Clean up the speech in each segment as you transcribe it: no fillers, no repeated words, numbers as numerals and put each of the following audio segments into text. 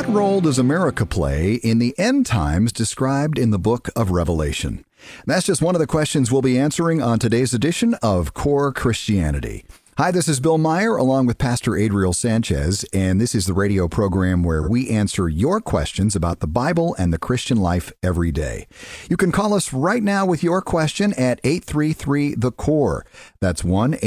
What role does America play in the end times described in the book of Revelation? That's just one of the questions we'll be answering on today's edition of Core Christianity. Hi, this is Bill Meyer along with Pastor Adriel Sanchez, and this is the radio program where we answer your questions about the Bible and the Christian life every day. You can call us right now with your question at 833-THE-CORE. That's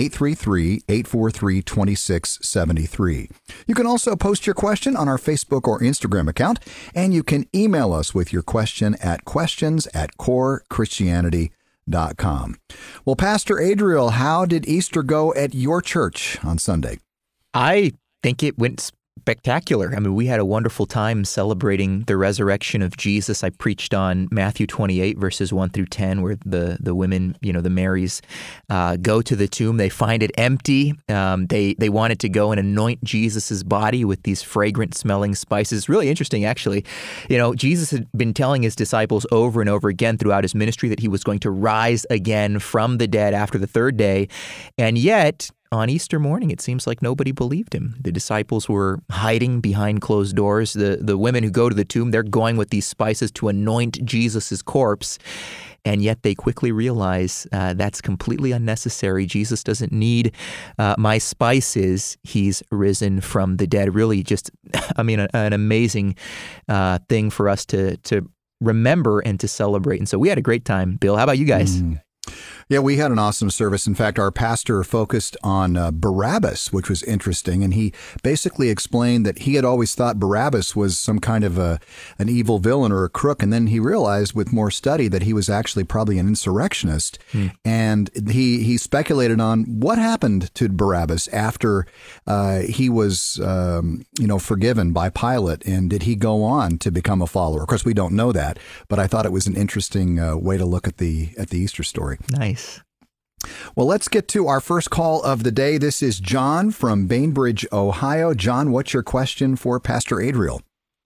1-833-843-2673. You can also post your question on our Facebook or Instagram account, and you can email us with your question at questions@corechristianity.com. Well, Pastor Adriel, how did Easter go at your church on Sunday? I think it went spectacular. I mean, we had a wonderful time celebrating the resurrection of Jesus. I preached on Matthew 28, verses 1 through 10, where the women, the Marys, go to the tomb. They find it empty. They wanted to go and anoint Jesus's body with these fragrant smelling spices. Really interesting, actually. Jesus had been telling his disciples over and over again throughout his ministry that he was going to rise again from the dead after the third day. And yet, on Easter morning, it seems like nobody believed him. The disciples were hiding behind closed doors. The women who go to the tomb, they're going with these spices to anoint Jesus's corpse. And yet they quickly realize that's completely unnecessary. Jesus doesn't need my spices. He's risen from the dead. Really just, an amazing thing for us to remember and to celebrate. And so we had a great time. Bill, how about you guys? Yeah, we had an awesome service. In fact, our pastor focused on Barabbas, which was interesting. And he basically explained that he had always thought Barabbas was some kind of an evil villain or a crook. And then he realized with more study that he was actually probably an insurrectionist. And he speculated on what happened to Barabbas after he was, forgiven by Pilate. And did he go on to become a follower? Of course, we don't know that. But I thought it was an interesting way to look at the Easter story. Nice. Well, let's get to our first call of the day. This is John from Bainbridge, Ohio. John, what's your question for Pastor Adriel?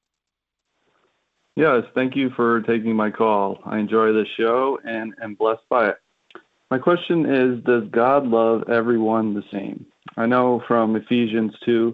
Yes, thank you for taking my call. I enjoy the show and am blessed by it. My question is, does God love everyone the same? I know from Ephesians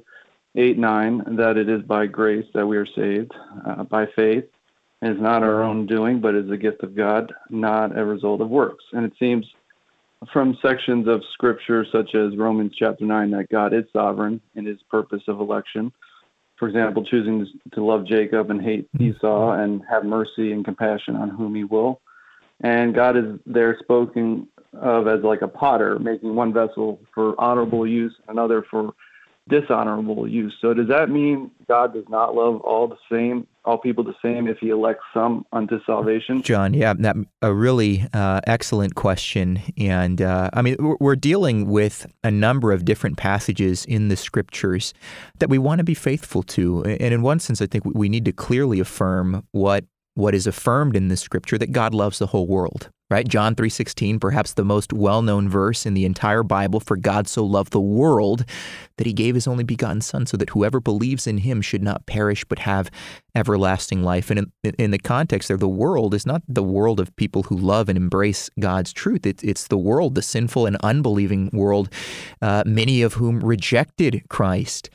2:8-9 that it is by grace that we are saved, by faith. And it's not our own doing, but is a gift of God, not a result of works. And it seems from sections of Scripture, such as Romans chapter 9, that God is sovereign in his purpose of election. For example, choosing to love Jacob and hate Esau and have mercy and compassion on whom he will. And God is there spoken of as like a potter, making one vessel for honorable use, another for dishonorable use. So does that mean God does not love all people the same if he elects some unto salvation? John, yeah, a really excellent question. And we're dealing with a number of different passages in the Scriptures that we want to be faithful to. And in one sense, I think we need to clearly affirm what is affirmed in the Scripture, that God loves the whole world. Right? John 3:16, perhaps the most well-known verse in the entire Bible, for God so loved the world that he gave his only begotten Son so that whoever believes in him should not perish but have everlasting life. And in the context there, the world is not the world of people who love and embrace God's truth. It's the world, the sinful and unbelieving world, many of whom rejected Christ,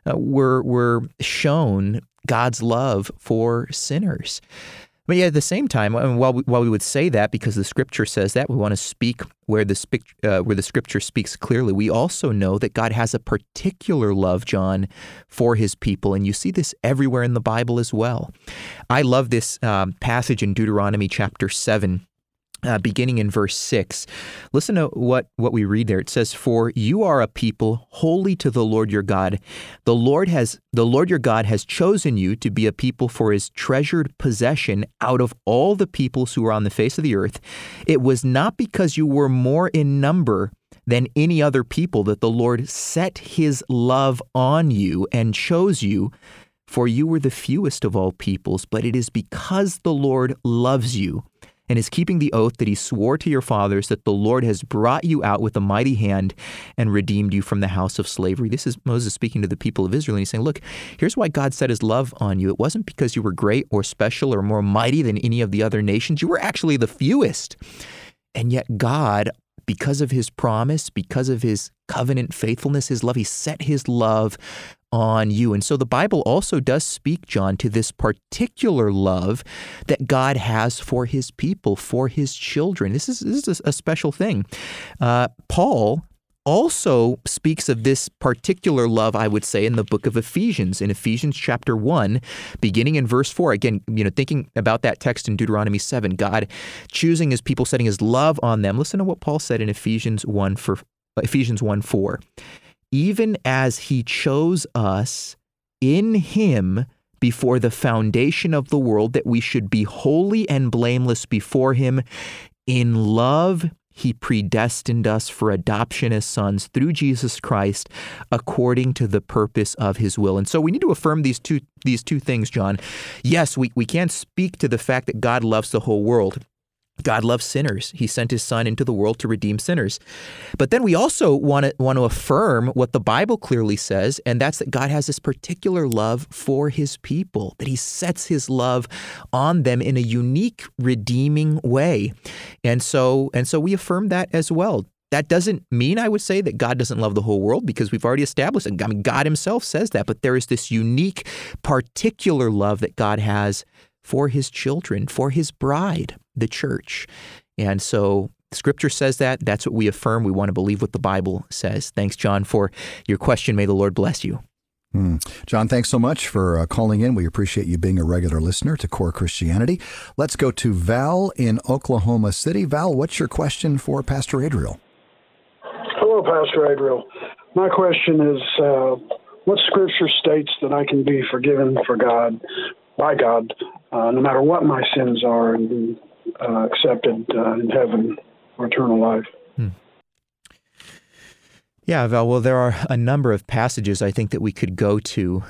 were shown God's love for sinners. But yet at the same time, while we would say that because the Scripture says that, we want to speak where the Scripture speaks clearly. We also know that God has a particular love, John, for his people, and you see this everywhere in the Bible as well. I love this passage in Deuteronomy chapter 7. Beginning in verse 6. Listen to what we read there. It says, "For you are a people holy to the Lord your God. The Lord your God has chosen you to be a people for his treasured possession out of all the peoples who are on the face of the earth. It was not because you were more in number than any other people that the Lord set his love on you and chose you, for you were the fewest of all peoples, but it is because the Lord loves you and is keeping the oath that he swore to your fathers, that the Lord has brought you out with a mighty hand and redeemed you from the house of slavery." This is Moses speaking to the people of Israel, and he's saying, look, here's why God set his love on you. It wasn't because you were great or special or more mighty than any of the other nations. You were actually the fewest. And yet God, because of his promise, because of his covenant faithfulness, his love, he set his love on you. And so the Bible also does speak, John, to this particular love that God has for his people, for his children. This is a special thing. Paul also speaks of this particular love, I would say, in the book of Ephesians, in Ephesians chapter 1, beginning in verse 4. Again, thinking about that text in Deuteronomy 7, God choosing his people, setting his love on them. Listen to what Paul said in Ephesians 1:4. Even as he chose us in him before the foundation of the world, that we should be holy and blameless before him. In love, he predestined us for adoption as sons through Jesus Christ, according to the purpose of his will. And so we need to affirm these two things, John. Yes, we can't speak to the fact that God loves the whole world. God loves sinners. He sent his son into the world to redeem sinners. But then we also want to affirm what the Bible clearly says, and that's that God has this particular love for his people, that he sets his love on them in a unique, redeeming way. And so we affirm that as well. That doesn't mean, I would say, that God doesn't love the whole world, because we've already established it. I mean, God himself says that, but there is this unique, particular love that God has for his children, for his bride, the church. And so Scripture says that. That's what we affirm. We want to believe what the Bible says. Thanks, John, for your question. May the Lord bless you. John, thanks so much for calling in. We appreciate you being a regular listener to Core Christianity. Let's go to Val in Oklahoma City. Val, what's your question for Pastor Adriel? Hello, Pastor Adriel. My question is, what Scripture states that I can be forgiven by God, no matter what my sins are, and be accepted in heaven for eternal life? Yeah, Val, well, there are a number of passages I think that we could go to.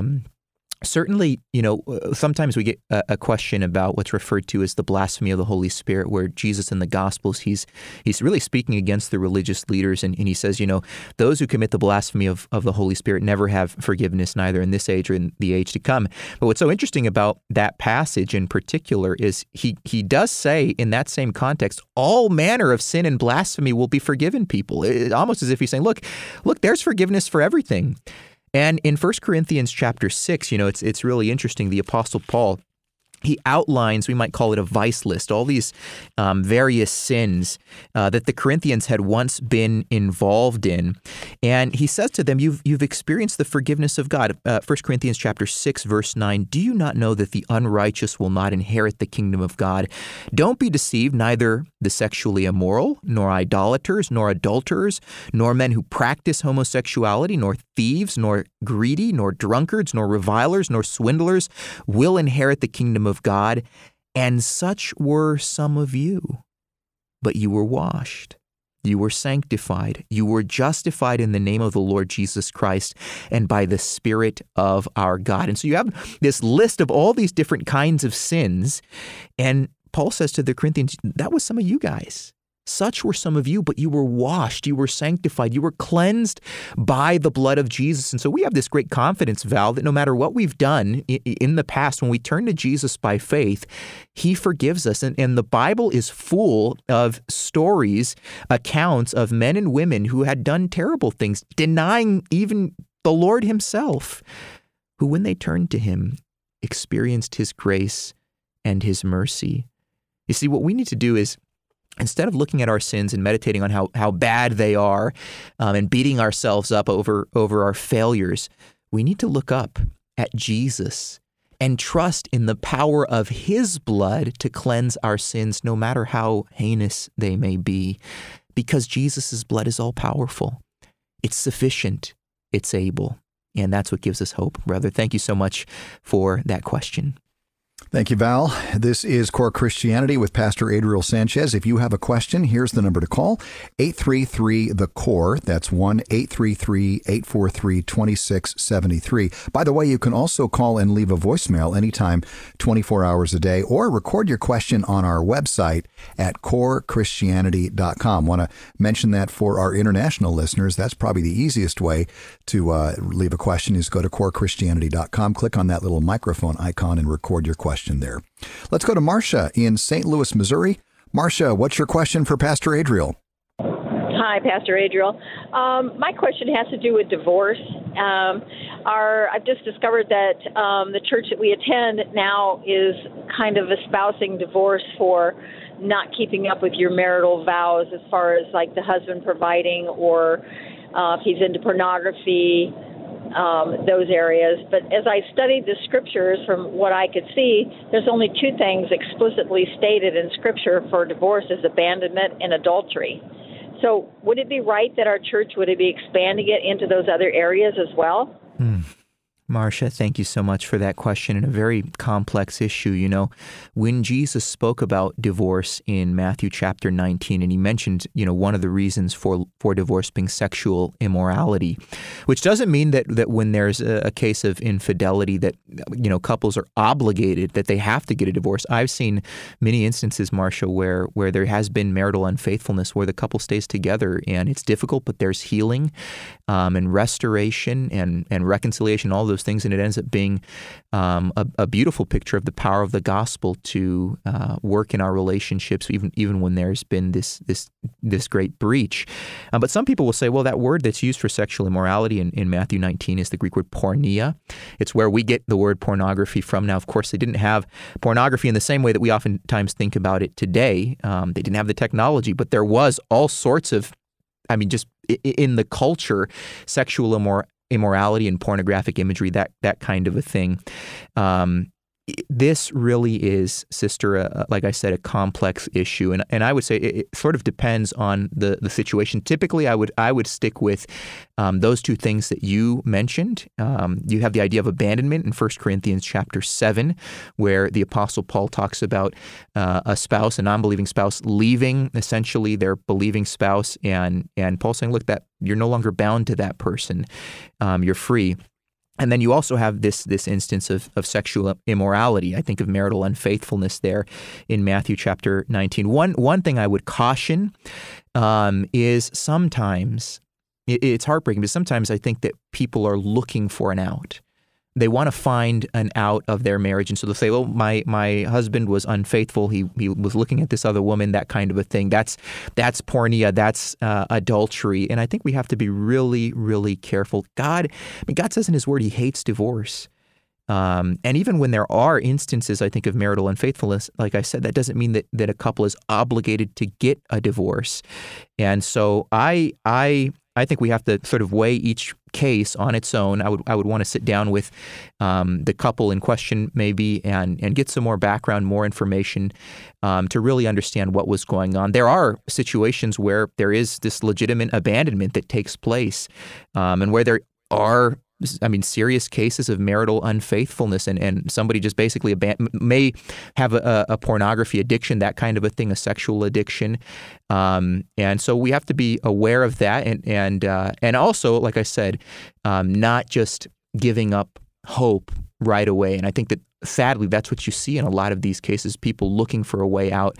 Certainly, sometimes we get a question about what's referred to as the blasphemy of the Holy Spirit, where Jesus in the Gospels, he's really speaking against the religious leaders, and he says, those who commit the blasphemy of the Holy Spirit never have forgiveness, neither in this age or in the age to come. But what's so interesting about that passage in particular is he does say in that same context, all manner of sin and blasphemy will be forgiven people. Almost as if he's saying, look, there's forgiveness for everything. And in 1 Corinthians chapter 6, it's really interesting. The Apostle Paul, he outlines, we might call it a vice list, all these various sins that the Corinthians had once been involved in. And he says to them, you've experienced the forgiveness of God. 1 Corinthians chapter 6, verse 9, do you not know that the unrighteous will not inherit the kingdom of God? Don't be deceived, neither the sexually immoral, nor idolaters, nor adulterers, nor men who practice homosexuality, nor thieves, nor greedy, nor drunkards, nor revilers, nor swindlers will inherit the kingdom of God. And such were some of you. But you were washed, you were sanctified, you were justified in the name of the Lord Jesus Christ and by the Spirit of our God. And so you have this list of all these different kinds of sins. And Paul says to the Corinthians, that was some of you guys. Such were some of you, but you were washed, you were sanctified, you were cleansed by the blood of Jesus. And so we have this great confidence, Val, that no matter what we've done in the past, when we turn to Jesus by faith, he forgives us. And the Bible is full of stories, accounts of men and women who had done terrible things, denying even the Lord himself, who when they turned to him, experienced his grace and his mercy. You see, what we need to do is, instead of looking at our sins and meditating on how bad they are and beating ourselves up over our failures, we need to look up at Jesus and trust in the power of his blood to cleanse our sins, no matter how heinous they may be, because Jesus' blood is all powerful. It's sufficient. It's able. And that's what gives us hope. Brother, thank you so much for that question. Thank you, Val. This is Core Christianity with Pastor Adriel Sanchez. If you have a question, here's the number to call, 833-THE-CORE. That's 1-833-843-2673. By the way, you can also call and leave a voicemail anytime, 24 hours a day, or record your question on our website at corechristianity.com. Want to mention that for our international listeners, that's probably the easiest way to leave a question is go to corechristianity.com, click on that little microphone icon, and record your question there. Let's go to Marcia in St. Louis, Missouri. Marcia, what's your question for Pastor Adriel? Hi, Pastor Adriel. My question has to do with divorce. I've just discovered that the church that we attend now is kind of espousing divorce for not keeping up with your marital vows, as far as like the husband providing, or if he's into pornography, those areas. But as I studied the scriptures, from what I could see, there's only two things explicitly stated in scripture for divorce: is abandonment and adultery. So would it be right that our church would be expanding it into those other areas as well? Marcia, thank you so much for that question, and a very complex issue. You know, when Jesus spoke about divorce in Matthew chapter 19, and he mentioned, one of the reasons for divorce being sexual immorality, which doesn't mean that when there's a case of infidelity that, couples are obligated, that they have to get a divorce. I've seen many instances, Marcia, where there has been marital unfaithfulness, where the couple stays together, and it's difficult, but there's healing and restoration and reconciliation, all those things, and it ends up being a beautiful picture of the power of the gospel to work in our relationships, even when there's been this great breach. But some people will say, well, that word that's used for sexual immorality in Matthew 19 is the Greek word porneia. It's where we get the word pornography from. Now, of course, they didn't have pornography in the same way that we oftentimes think about it today. They didn't have the technology, but there was all sorts of, just in the culture, sexual immorality and pornographic imagery, that kind of a thing. This really is, sister, like I said, a complex issue, and I would say it sort of depends on the situation. Typically, I would stick with those two things that you mentioned. You have the idea of abandonment in 1 Corinthians chapter 7, where the Apostle Paul talks about a spouse, a non-believing spouse, leaving essentially their believing spouse, and Paul saying, look, that you're no longer bound to that person. You're free. And then you also have this instance of sexual immorality. I think of marital unfaithfulness there in Matthew chapter 19. One thing I would caution is sometimes, it's heartbreaking, but sometimes I think that people are looking for an out. They want to find an out of their marriage. And so they'll say, well, my husband was unfaithful. He was looking at this other woman, that kind of a thing. That's porneia. That's adultery. And I think we have to be really, really careful. God says in his word he hates divorce. And even when there are instances, I think, of marital unfaithfulness, like I said, that doesn't mean that a couple is obligated to get a divorce. And so I think we have to sort of weigh each case on its own. I would want to sit down with the couple in question maybe and get some more background, more information to really understand what was going on. There are situations where there is this legitimate abandonment that takes place and where there are serious cases of marital unfaithfulness, and somebody just basically may have a pornography addiction, that kind of a thing, a sexual addiction, and so we have to be aware of that, and also, like I said, not just giving up hope right away. And I think that sadly, that's what you see in a lot of these cases: people looking for a way out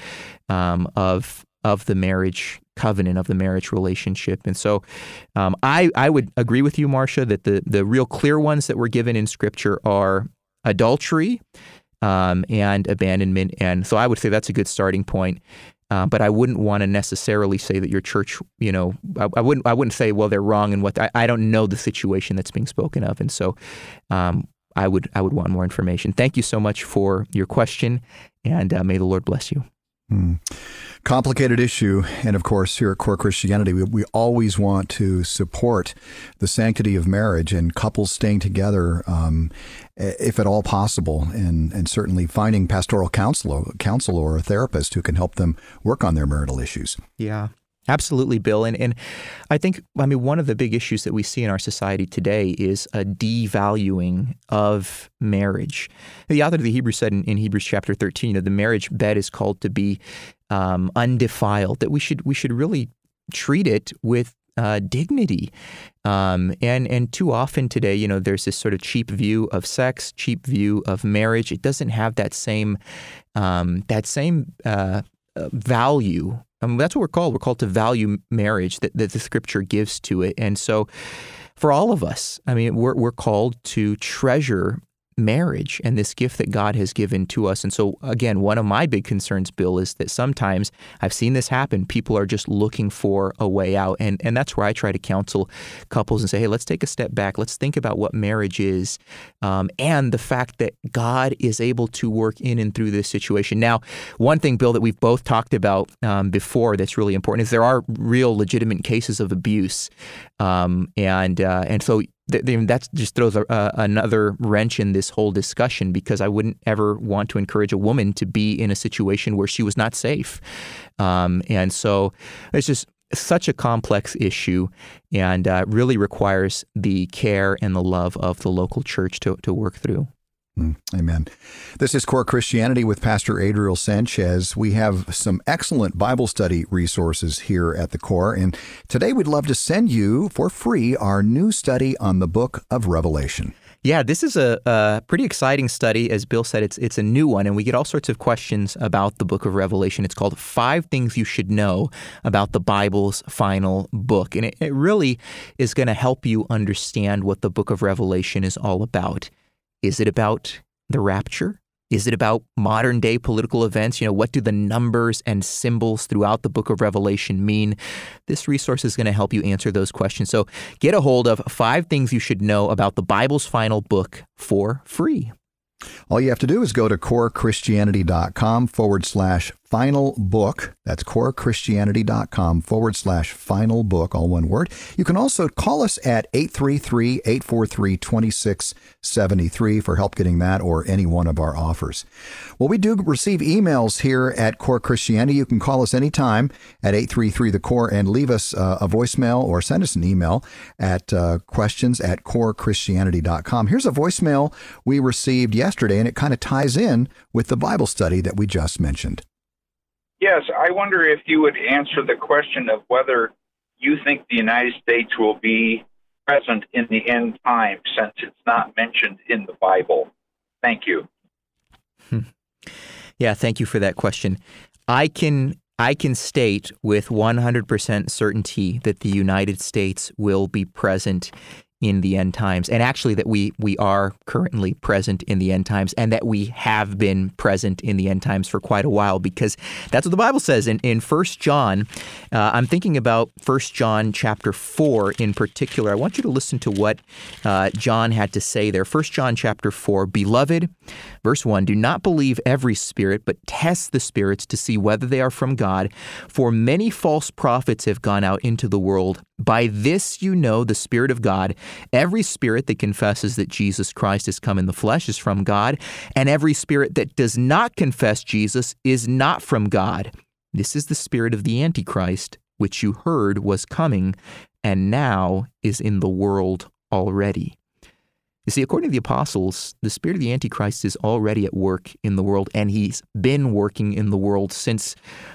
of the marriage covenant, of the marriage relationship. And so I would agree with you, Marcia, that the real clear ones that were given in Scripture are adultery and abandonment. And so I would say that's a good starting point. But I wouldn't want to necessarily say that your church, I wouldn't say, well, they're wrong and what I don't know the situation that's being spoken of. And so I would want more information. Thank you so much for your question, and may the Lord bless you. Complicated issue. And of course, here at Core Christianity, we always want to support the sanctity of marriage and couples staying together, if at all possible, and certainly finding pastoral counsel or a therapist who can help them work on their marital issues. Yeah. Absolutely, Bill. And I think, one of the big issues that we see in our society today is a devaluing of marriage. The author of the Hebrews said in Hebrews chapter 13, the marriage bed is called to be undefiled, that we should really treat it with dignity. And too often today, there's this sort of cheap view of sex, cheap view of marriage. It doesn't have that same value. That's what we're called. We're called to value marriage that the Scripture gives to it. And so for all of us, we're called to treasure marriage and this gift that God has given to us. And so, again, one of my big concerns, Bill, is that sometimes I've seen this happen. People are just looking for a way out. And that's where I try to counsel couples and say, hey, let's take a step back. Let's think about what marriage is and the fact that God is able to work in and through this situation. Now, one thing, Bill, that we've both talked about before that's really important is there are real legitimate cases of abuse. And so that just throws another wrench in this whole discussion, because I wouldn't ever want to encourage a woman to be in a situation where she was not safe. And so it's just such a complex issue, and really requires the care and the love of the local church to work through. Amen. This is Core Christianity with Pastor Adriel Sanchez. We have some excellent Bible study resources here at the Core, and today we'd love to send you for free our new study on the book of Revelation. Yeah, this is a pretty exciting study. As Bill said, it's a new one, and we get all sorts of questions about the book of Revelation. It's called 5 Things You Should Know About the Bible's Final Book, and it really is going to help you understand what the book of Revelation is all about. Is it about the rapture? Is it about modern day political events? What do the numbers and symbols throughout the book of Revelation mean? This resource is going to help you answer those questions. So get a hold of 5 Things You Should Know About the Bible's Final Book for free. All you have to do is go to corechristianity.com/final book. That's corechristianity.com/final book, all one word. You can also call us at 833-843-2673 for help getting that or any one of our offers. Well, we do receive emails here at Core Christianity. You can call us anytime at 833-THE-CORE and leave us a voicemail or send us an email at questions@corechristianity.com. Here's a voicemail we received yesterday, and it kind of ties in with the Bible study that we just mentioned. Yes, I wonder if you would answer the question of whether you think the United States will be present in the end time, since it's not mentioned in the Bible. Thank you. Yeah, thank you for that question. I can state with 100% certainty that the United States will be present in the end times, and actually that we are currently present in the end times, and that we have been present in the end times for quite a while, because that's what the Bible says in 1 John. I'm thinking about 1 John chapter 4 in particular. I want you to listen to what John had to say there. 1 John chapter 4, Beloved, verse 1, do not believe every spirit, but test the spirits to see whether they are from God, for many false prophets have gone out into the world. By this you know the Spirit of God. Every spirit that confesses that Jesus Christ has come in the flesh is from God, and every spirit that does not confess Jesus is not from God. This is the spirit of the Antichrist, which you heard was coming, and now is in the world already. You see, according to the apostles, the spirit of the Antichrist is already at work in the world, and he's been working in the world since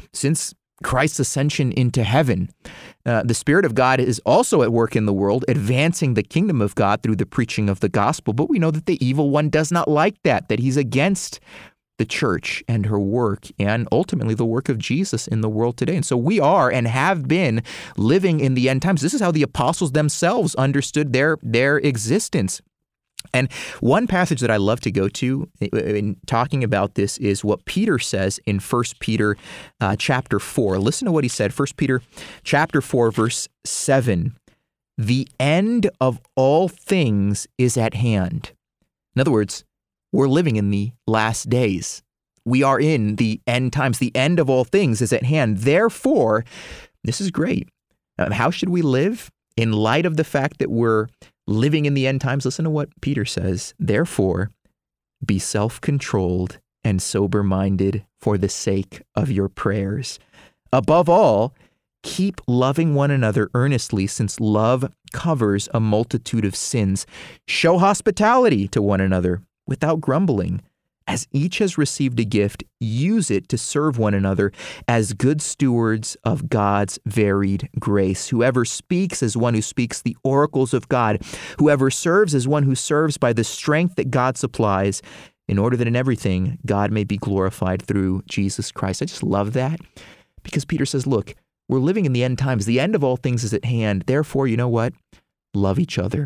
Christ's ascension into heaven. The Spirit of God is also at work in the world, advancing the kingdom of God through the preaching of the gospel. But we know that the evil one does not like that he's against the church and her work, and ultimately the work of Jesus in the world today. And so we are and have been living in the end times. This is how the apostles themselves understood their existence. And one passage that I love to go to in talking about this is what Peter says in 1 Peter chapter 4. Listen to what he said, 1 Peter chapter 4, verse 7. The end of all things is at hand. In other words, we're living in the last days. We are in the end times. The end of all things is at hand. Therefore, this is great. How should we live in light of the fact that we're living in the end times? Listen to what Peter says. Therefore, be self-controlled and sober-minded for the sake of your prayers. Above all, keep loving one another earnestly, since love covers a multitude of sins. Show hospitality to one another without grumbling. As each has received a gift, use it to serve one another as good stewards of God's varied grace. Whoever speaks as one who speaks the oracles of God. Whoever serves as one who serves by the strength that God supplies, in order that in everything God may be glorified through Jesus Christ. I just love that, because Peter says, look, we're living in the end times. The end of all things is at hand. Therefore, you know what? Love each other.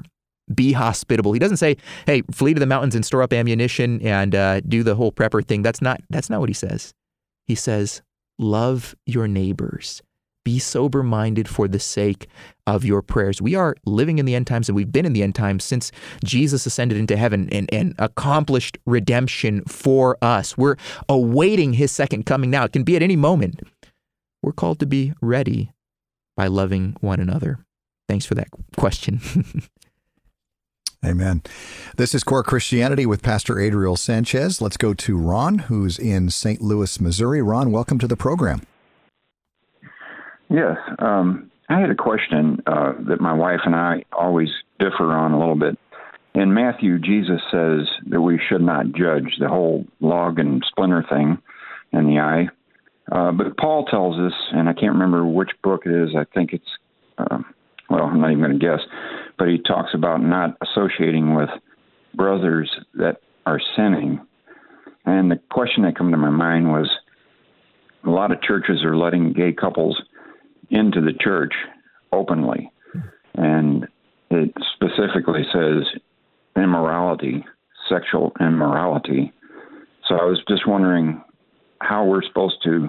be hospitable. He doesn't say, hey, flee to the mountains and store up ammunition and do the whole prepper thing. That's not what he says. He says, love your neighbors. Be sober-minded for the sake of your prayers. We are living in the end times, and we've been in the end times since Jesus ascended into heaven and accomplished redemption for us. We're awaiting his second coming now. It can be at any moment. We're called to be ready by loving one another. Thanks for that question. Amen. This is Core Christianity with Pastor Adriel Sanchez. Let's go to Ron, who's in St. Louis, Missouri. Ron, welcome to the program. Yes. I had a question that my wife and I always differ on a little bit. In Matthew, Jesus says that we should not judge, the whole log and splinter thing in the eye. But Paul tells us, and I can't remember which book it is, I think it's, I'm not even going to guess, but he talks about not associating with brothers that are sinning. And the question that came to my mind was, a lot of churches are letting gay couples into the church openly. And it specifically says immorality, sexual immorality. So I was just wondering how we're supposed to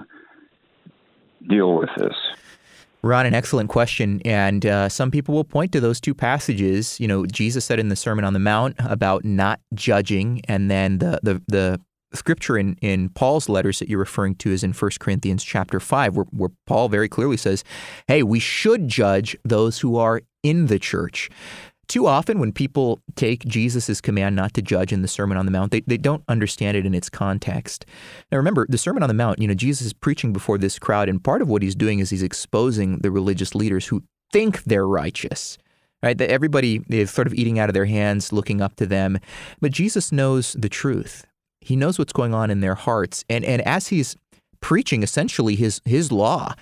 deal with this. Ron, an excellent question. And some people will point to those two passages. You know, Jesus said in the Sermon on the Mount about not judging, and then the scripture in Paul's letters that you're referring to is in 1 Corinthians chapter 5, where Paul very clearly says, hey, we should judge those who are in the church. Too often when people take Jesus' command not to judge in the Sermon on the Mount, they don't understand it in its context. Now remember, the Sermon on the Mount, Jesus is preaching before this crowd, and part of what he's doing is he's exposing the religious leaders who think they're righteous. Right? That everybody is sort of eating out of their hands, looking up to them. But Jesus knows the truth. He knows what's going on in their hearts. And as he's preaching essentially his law,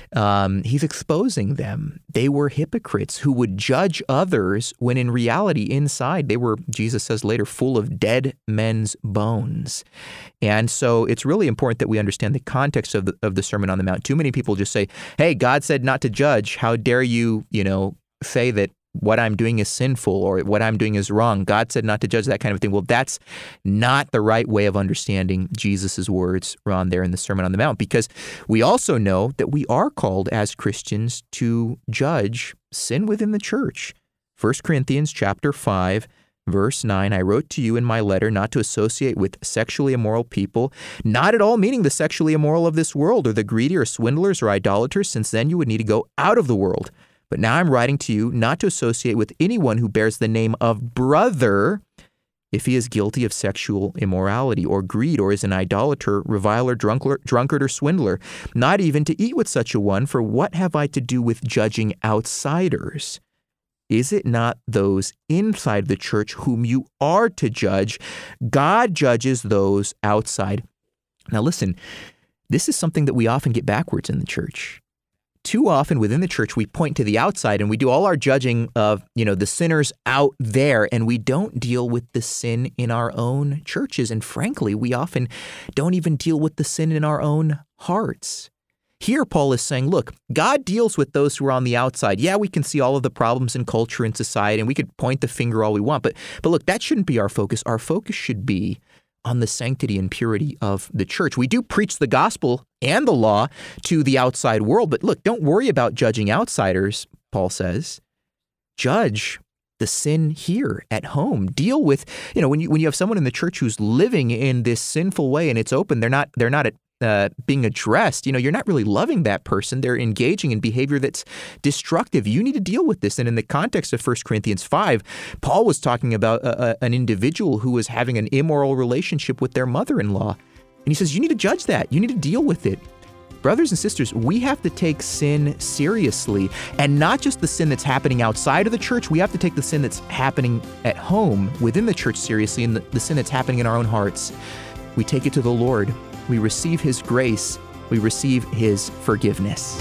he's exposing them. They were hypocrites who would judge others when in reality inside they were, Jesus says later, full of dead men's bones. And so it's really important that we understand the context of the Sermon on the Mount. Too many people just say, hey, God said not to judge. How dare you, say that what I'm doing is sinful or what I'm doing is wrong. God said not to judge, that kind of thing. Well, that's not the right way of understanding Jesus' words, Ron, there in the Sermon on the Mount, because we also know that we are called as Christians to judge sin within the church. 1 Corinthians chapter 5, verse 9, I wrote to you in my letter not to associate with sexually immoral people, not at all meaning the sexually immoral of this world or the greedy or swindlers or idolaters, since then you would need to go out of the world. But now I'm writing to you not to associate with anyone who bears the name of brother if he is guilty of sexual immorality or greed or is an idolater, reviler, drunkard, or swindler, not even to eat with such a one, for what have I to do with judging outsiders? Is it not those inside the church whom you are to judge? God judges those outside. Now listen, this is something that we often get backwards in the church. Too often within the church, we point to the outside and we do all our judging of, the sinners out there, and we don't deal with the sin in our own churches. And frankly, we often don't even deal with the sin in our own hearts. Here, Paul is saying, look, God deals with those who are on the outside. Yeah, we can see all of the problems in culture and society, and we could point the finger all we want. But look, that shouldn't be our focus. Our focus should be on the sanctity and purity of the church. We do preach the gospel and the law to the outside world, but look, don't worry about judging outsiders, Paul says. Judge the sin here at home. Deal with, when you have someone in the church who's living in this sinful way and it's open, they're not being addressed. You're not really loving that person. They're engaging in behavior that's destructive. You need to deal with this. And in the context of 1 Corinthians 5, Paul was talking about an individual who was having an immoral relationship with their mother-in-law. And he says, you need to judge that. You need to deal with it. Brothers and sisters, we have to take sin seriously, and not just the sin that's happening outside of the church. We have to take the sin that's happening at home within the church seriously, and the sin that's happening in our own hearts. We take it to the Lord. We receive His grace. We receive His forgiveness.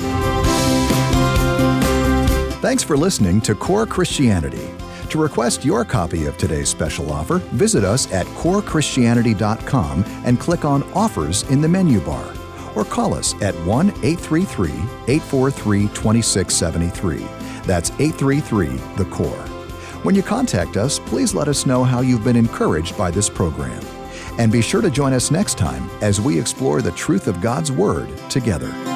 Thanks for listening to Core Christianity. To request your copy of today's special offer, visit us at corechristianity.com and click on Offers in the menu bar. Or call us at 1-833-843-2673. That's 833-THE-CORE. When you contact us, please let us know how you've been encouraged by this program. And be sure to join us next time as we explore the truth of God's Word together.